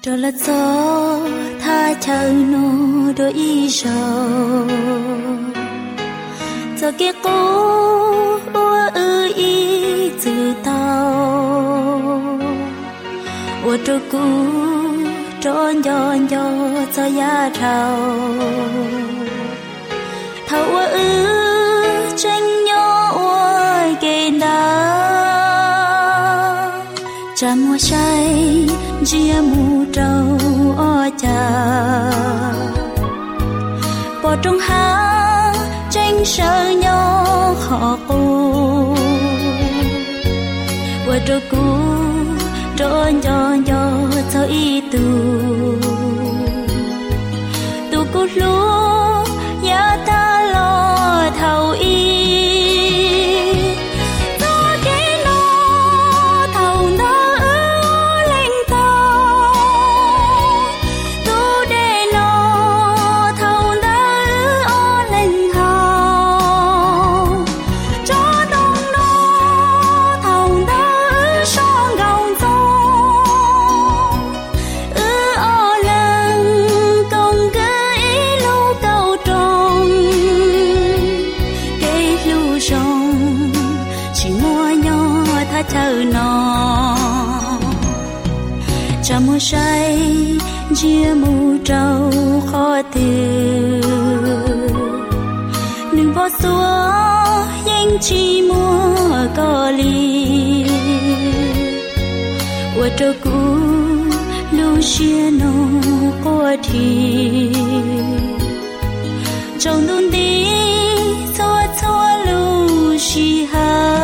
Cho là gió tha chờ nó đôi ý sầu giờ kia cố ư ý từ tao ô trôi cũ trốn giòn giò cho giá thầu thầu ư tranh nhỏ ôi kề đá cha mua say chia mù trâu o cha bỏ trong hang tranh sơ nhỏ họ cô qua trôi cũ trốn giòn giò cho ý tu cũ lúa ya ta lo thầu ý cha mua say chia mù trâu khó từ đừng bỏ xuống danh chi mua có ly qua trâu cũ lưu chia nô qua thì trong đun đi xóa xóa lưu chi ha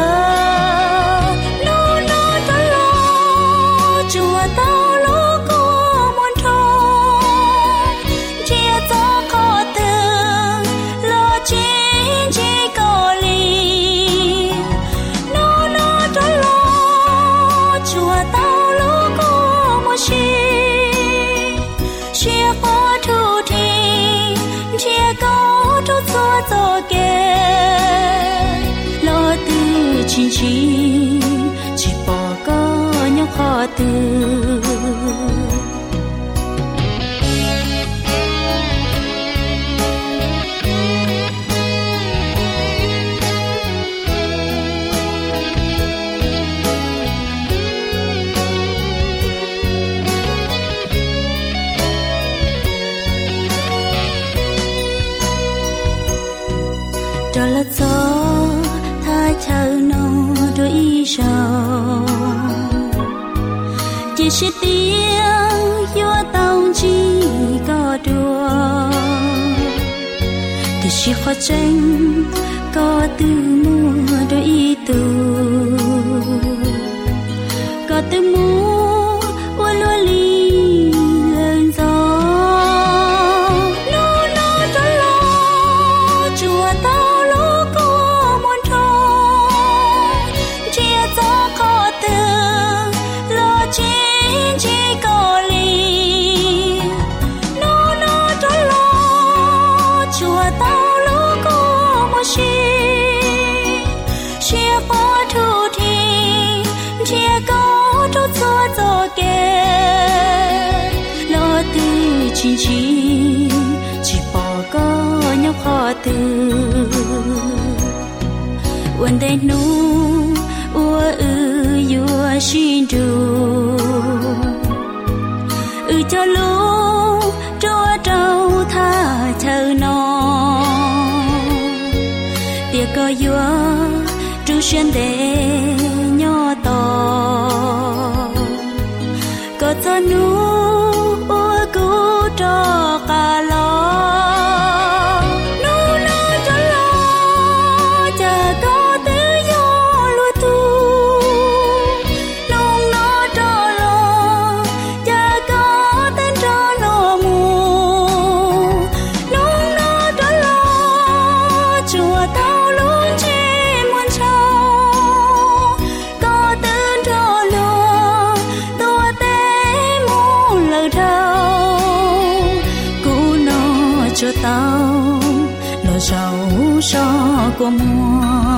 chín chín chỉ bỏ có nhóc khó từ cho là gió tha chờ nó đôi ý sầu chỉ sẽ tiếng gió tao chỉ có đùa thì chỉ khó tranh có từ mua đôi ý tu có từ mua ua lúa ly lên gió chín chín chỉ bỏ có nhóc khó từ quên đây nu ua ua xin du cho lúc cho trâu tha chờ nó tiệc có vua tru xuyên để nhỏ to có cho nu cho cả lo nu lo cho lo chờ có tự do lúa tu nông nó cho lo chờ có tên cho lo mù nông nó cho lo chùa tao luôn trên muôn trâu có tên cho lo tua tế muôn lời thơ cho tao lo giàu cho của mua